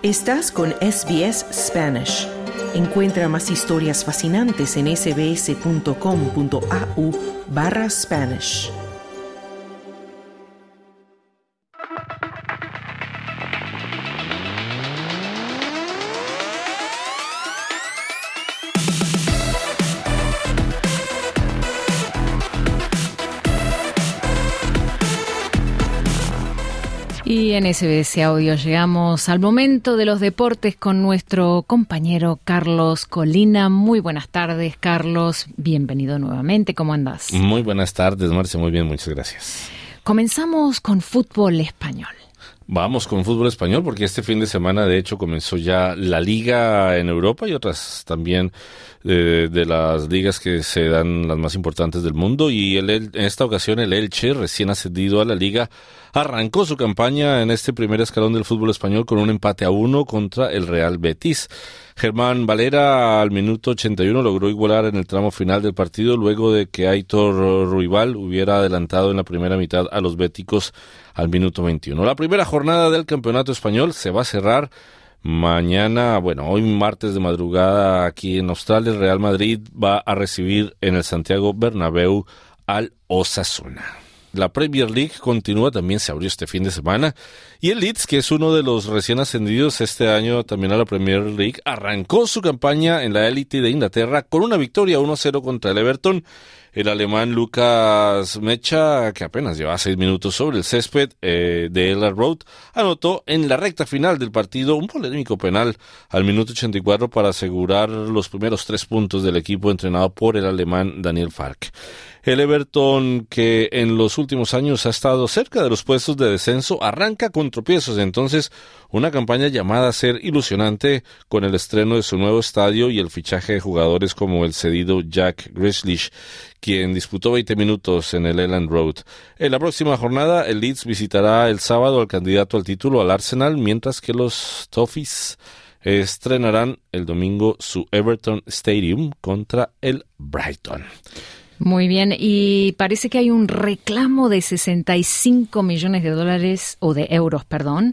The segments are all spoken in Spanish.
Estás con SBS Spanish. Encuentra más historias fascinantes en sbs.com.au/Spanish. Y en SBS Audio llegamos al momento de los deportes con nuestro compañero Carlos Colina. Muy buenas tardes, Carlos. Bienvenido nuevamente. ¿Cómo andás? Muy buenas tardes, Marcia. Muy bien, muchas gracias. Comenzamos con fútbol español. Vamos con fútbol español porque este fin de semana, de hecho, comenzó ya la Liga en Europa y otras también de las ligas que se dan las más importantes del mundo. Y en esta ocasión el Elche, recién ascendido a la Liga, arrancó su campaña en este primer escalón del fútbol español con un empate a 1 contra el Real Betis. Germán Valera al minuto 81 logró igualar en el tramo final del partido luego de que Aitor Ruibal hubiera adelantado en la primera mitad a los béticos al minuto 21. La primera jornada del campeonato español se va a cerrar mañana, hoy martes de madrugada aquí en Australia. El Real Madrid va a recibir en el Santiago Bernabéu al Osasuna. La Premier League continúa, también se abrió este fin de semana, y el Leeds, que es uno de los recién ascendidos este año también a la Premier League, arrancó su campaña en la élite de Inglaterra con una victoria 1-0 contra el Everton. El alemán Lucas Mecha, que apenas lleva 6 minutos sobre el césped de Elland Road, anotó en la recta final del partido un polémico penal al minuto 84 para asegurar los primeros 3 puntos del equipo entrenado por el alemán Daniel Farke. El Everton, que en los últimos años ha estado cerca de los puestos de descenso, arranca con tropiezos. Entonces, una campaña llamada a ser ilusionante con el estreno de su nuevo estadio y el fichaje de jugadores como el cedido Jack Grealish, quien disputó 20 minutos en el Elland Road. En la próxima jornada, el Leeds visitará el sábado al candidato al título, al Arsenal, mientras que los Toffees estrenarán el domingo su Everton Stadium contra el Brighton. Muy bien, y parece que hay un reclamo de 65 millones de dólares, o de euros,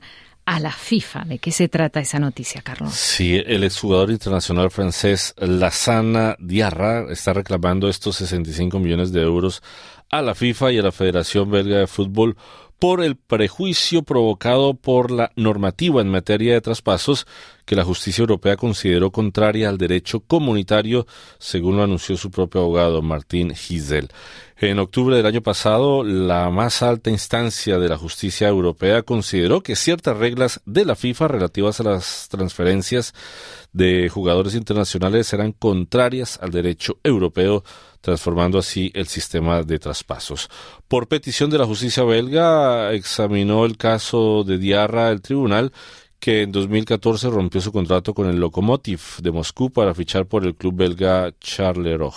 a la FIFA. ¿De qué se trata esa noticia, Carlos? Sí, el exjugador internacional francés Lassana Diarra está reclamando estos 65 millones de euros a la FIFA y a la Federación Belga de Fútbol por el prejuicio provocado por la normativa en materia de traspasos que la justicia europea consideró contraria al derecho comunitario, según lo anunció su propio abogado, Martín Gisel. En octubre del año pasado, la más alta instancia de la justicia europea consideró que ciertas reglas de la FIFA relativas a las transferencias de jugadores internacionales eran contrarias al derecho europeo, transformando así el sistema de traspasos. Por petición de la justicia belga, examinó el caso de Diarra el tribunal, que en 2014 rompió su contrato con el Lokomotiv de Moscú para fichar por el club belga Charleroi.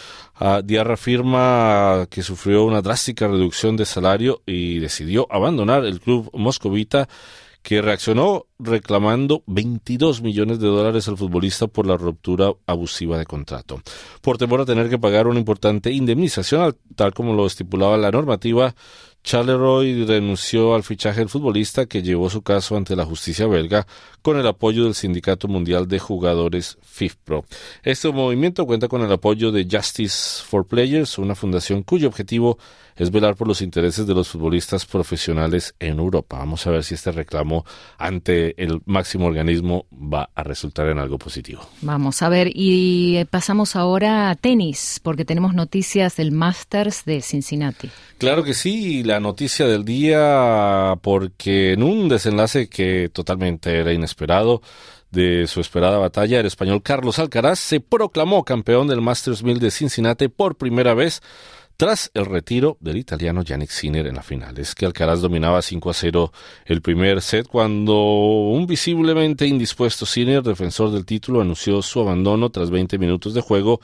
Diarra afirma que sufrió una drástica reducción de salario y decidió abandonar el club moscovita, que reaccionó reclamando 22 millones de dólares al futbolista por la ruptura abusiva de contrato. Por temor a tener que pagar una importante indemnización, tal como lo estipulaba la normativa, Charleroi renunció al fichaje del futbolista, que llevó su caso ante la justicia belga con el apoyo del Sindicato Mundial de Jugadores FIFPro. Este movimiento cuenta con el apoyo de Justice for Players, una fundación cuyo objetivo es velar por los intereses de los futbolistas profesionales en Europa. Vamos a ver si este reclamo ante el máximo organismo va a resultar en algo positivo. Vamos a ver, y pasamos ahora a tenis, porque tenemos noticias del Masters de Cincinnati. Claro que sí, la noticia del día, porque en un desenlace que totalmente era inesperado de su esperada batalla, el español Carlos Alcaraz se proclamó campeón del Masters 1000 de Cincinnati por primera vez tras el retiro del italiano Jannik Sinner en la final. Es que Alcaraz dominaba 5-0 el primer set cuando un visiblemente indispuesto Sinner, defensor del título, anunció su abandono tras 20 minutos de juego,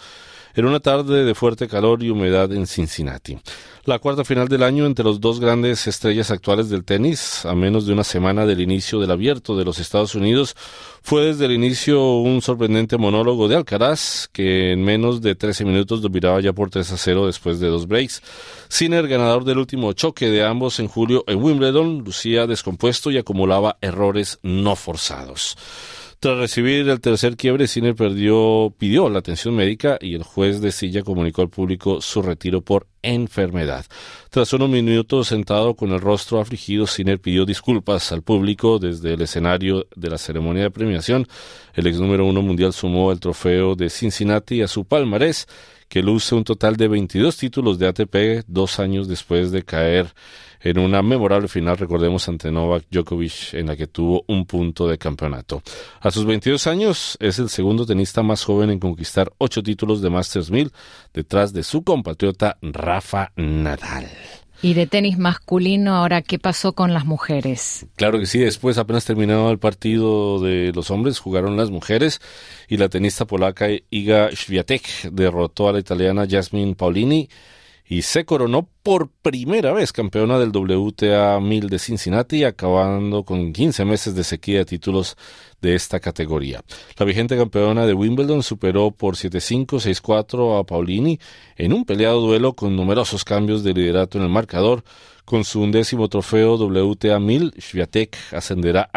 en una tarde de fuerte calor y humedad en Cincinnati. La cuarta final del año entre los dos grandes estrellas actuales del tenis, a menos de una semana del inicio del Abierto de los Estados Unidos, fue desde el inicio un sorprendente monólogo de Alcaraz, que en menos de 13 minutos dominaba ya por 3-0 después de 2 breaks. Sinner, ganador del último choque de ambos en julio en Wimbledon, lucía descompuesto y acumulaba errores no forzados. Tras recibir el tercer quiebre, Sinner pidió la atención médica y el juez de silla comunicó al público su retiro por enfermedad. Tras unos minutos sentado con el rostro afligido, Sinner pidió disculpas al público desde el escenario de la ceremonia de premiación. El ex número 1 mundial sumó el trofeo de Cincinnati a su palmarés, que luce un total de 22 títulos de ATP 2 años después de caer en una memorable final, recordemos, ante Novak Djokovic, en la que tuvo un punto de campeonato. A sus 22 años, es el segundo tenista más joven en conquistar 8 títulos de Masters 1000, detrás de su compatriota Rafa Nadal. Y de tenis masculino, ahora, ¿qué pasó con las mujeres? Claro que sí, después apenas terminado el partido de los hombres, jugaron las mujeres y la tenista polaca Iga Świątek derrotó a la italiana Jasmine Paolini y se coronó por primera vez campeona del WTA 1000 de Cincinnati, acabando con 15 meses de sequía de títulos de esta categoría. La vigente campeona de Wimbledon superó por 7-5, 6-4 a Paolini en un peleado duelo con numerosos cambios de liderato en el marcador. Con su 11º trofeo WTA 1000, Świątek ascenderá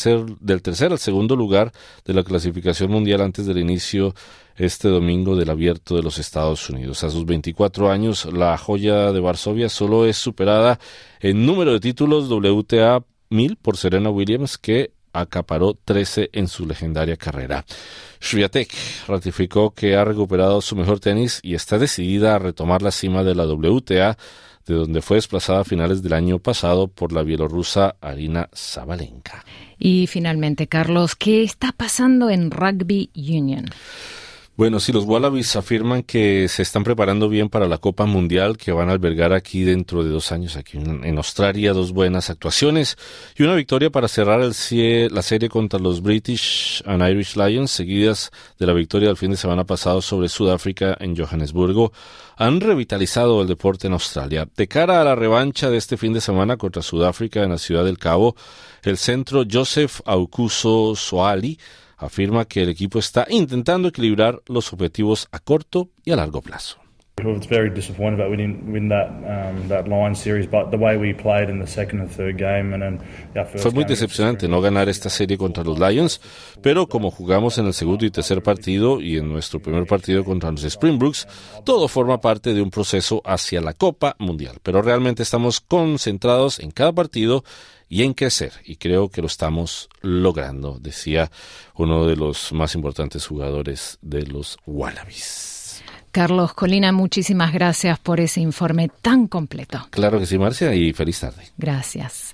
del tercer al segundo lugar de la clasificación mundial antes del inicio este domingo del Abierto de los Estados Unidos. A sus 24 años, la joya de Varsovia solo es superada en número de títulos WTA 1000 por Serena Williams, que acaparó 13 en su legendaria carrera. Świątek ratificó que ha recuperado su mejor tenis y está decidida a retomar la cima de la WTA, de donde fue desplazada a finales del año pasado por la bielorrusa Arina Sabalenka. Y finalmente, Carlos, ¿qué está pasando en Rugby Union? Bueno, sí, los Wallabies afirman que se están preparando bien para la Copa Mundial que van a albergar aquí dentro de 2 años, aquí en Australia. 2 buenas actuaciones y una victoria para cerrar la serie contra los British and Irish Lions, seguidas de la victoria del fin de semana pasado sobre Sudáfrica en Johannesburgo. Han revitalizado el deporte en Australia. De cara a la revancha de este fin de semana contra Sudáfrica en la Ciudad del Cabo, el centro Joseph Aukuso Soali afirma que el equipo está intentando equilibrar los objetivos a corto y a largo plazo. It's very disappointed that we didn't win that Lions series, but the way we played in the second and third game and then our first. Fue muy decepcionante no ganar esta serie contra los Lions, pero como jugamos en el segundo y tercer partido y en nuestro primer partido contra los Springboks, todo forma parte de un proceso hacia la Copa Mundial. Pero realmente estamos concentrados en cada partido y en crecer, y creo que lo estamos logrando, decía uno de los más importantes jugadores de los Wallabies. Carlos Colina, muchísimas gracias por ese informe tan completo. Claro que sí, Marcia, y feliz tarde. Gracias.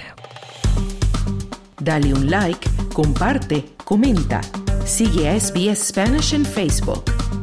Dale un like, comparte, comenta. Sigue a SBS Spanish en Facebook.